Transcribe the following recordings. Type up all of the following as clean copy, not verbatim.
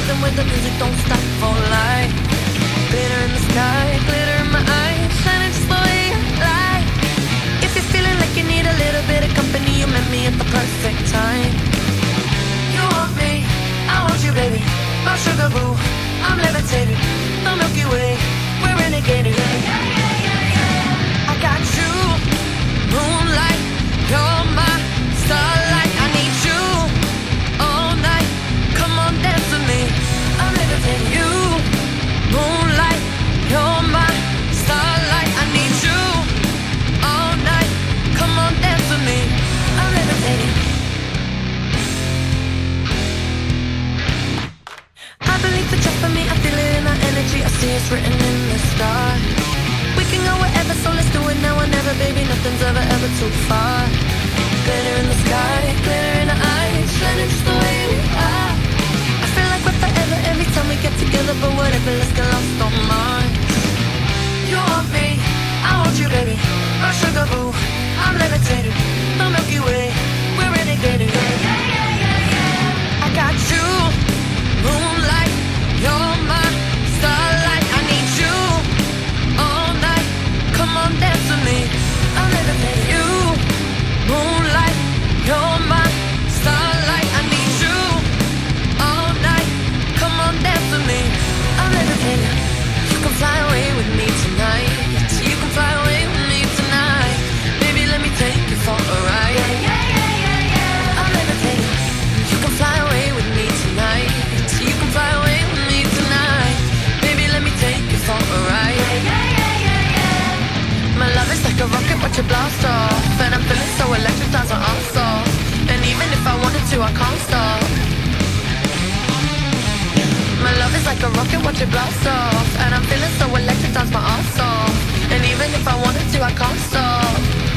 rhythm where the music don't stop for light. Glitter in the sky, glitter in my eyes, shining just the way you like. If you're feeling like you need a little bit of company, you met me at the perfect time. You want me, I want you, baby. My sugar boo, I'm levitating. The Milky Way, we're renegading. I got you, moonlight, you're my starlight. I need you all night. Come on, dance with me. I'm levitating. You, moonlight, you're my starlight. I need you all night. Come on, dance with me. I'm levitating. I believe it's just for me. I feel it in our energy. I see it's written in the stars. We can go wherever, so let's do it now or never, baby. Nothing's ever too far. Glitter in the sky, glitter in our eyes, shining just the way we are. I feel like we're forever every time we get together, but whatever, let's get lost on Mars. You want me, I want you, baby. My sugar boo, I'm levitating. The Milky Way, we're renegading. I got you, moonlight, you're my starlight. I need you all night. Come on, dance with me. I'm levitating. You, moonlight, you're my starlight. I need you all night. Come on, dance with me. I'm levitating. You can fly away with me tonight. You can fly away with me tonight. Baby, let me take you for a ride. I'm levitating. You can fly away with me tonight. You can fly away with me tonight. Baby, let me take you for a ride. My love is like a rocket, watch it blast off. And I'm feeling so electric, times are off. And even if I wanted to, I can't stop. My love is like a rocket, watch it blast off. And I'm feeling so electric, times my ass off. And even if I wanted to, I can't stop.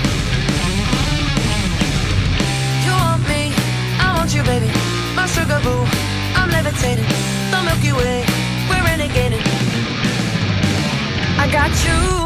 You want me, I want you, baby. My sugar boo, I'm levitating. The Milky Way, we're renegading. I got you.